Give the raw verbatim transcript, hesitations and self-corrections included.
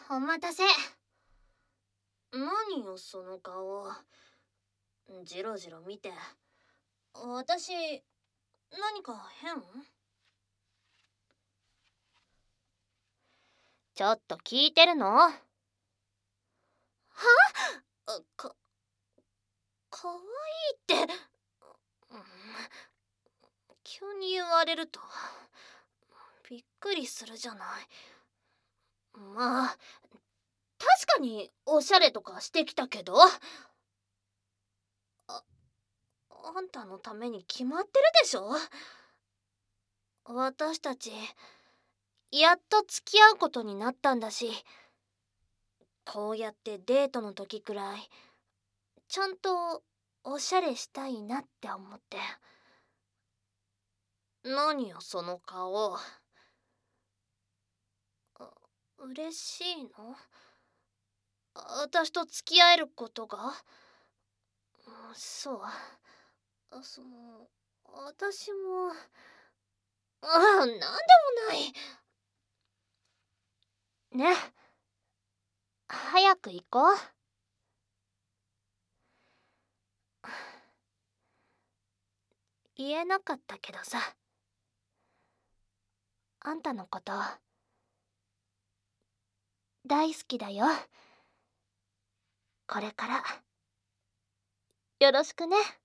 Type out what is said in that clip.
お待たせ。何よその顔。ジロジロ見て。私、何か変？ ちょっと聞いてるの？ は？か、かわいいって。うん、急に言われるとびっくりするじゃない。まあ確かにおしゃれとかしてきたけど、あ、あんたのために決まってるでしょ。私たちやっと付き合うことになったんだし、こうやってデートの時くらいちゃんとおしゃれしたいなって思って。何よその顔。嬉しいの？私と付き合えることが？そう、その私もああ、なんでもないね。早く行こう。 言えなかったけどさ、 あんたのこと大好きだよ。これからよろしくね。